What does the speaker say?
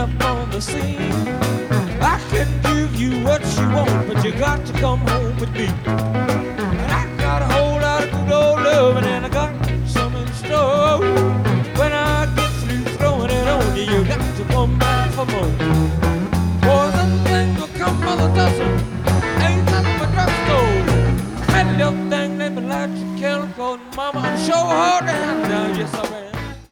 step on the scene. I can give you what you want, but you got to come home with me.